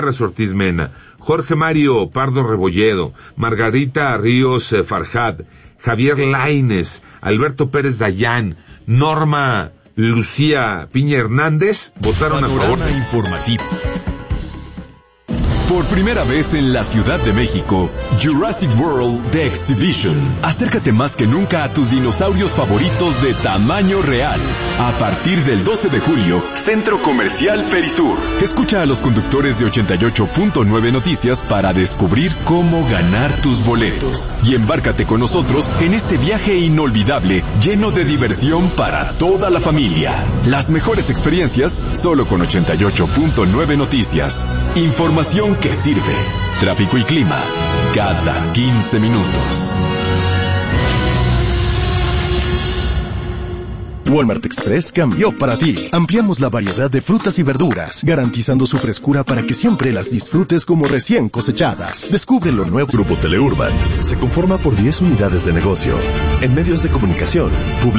Ortiz Mena, Jorge Mario Pardo Rebolledo, Margarita Ríos Farjad, Javier Lainez, Alberto Pérez Dayán, Norma Lucía Piña Hernández votaron a favor. Informativo. Por primera vez en la Ciudad de México, Jurassic World The Exhibition. Acércate más que nunca a tus dinosaurios favoritos de tamaño real. A partir del 12 de julio, Centro Comercial Perisur. Escucha a los conductores de 88.9 Noticias para descubrir cómo ganar tus boletos. Y embárcate con nosotros en este viaje inolvidable, lleno de diversión para toda la familia. Las mejores experiencias solo con 88.9 Noticias. Información que sirve. Tráfico y clima cada 15 minutos. Walmart Express cambió para ti. Ampliamos la variedad de frutas y verduras, garantizando su frescura para que siempre las disfrutes como recién cosechadas. Descubre lo nuevo. Grupo Teleurban se conforma por 10 unidades de negocio en medios de comunicación,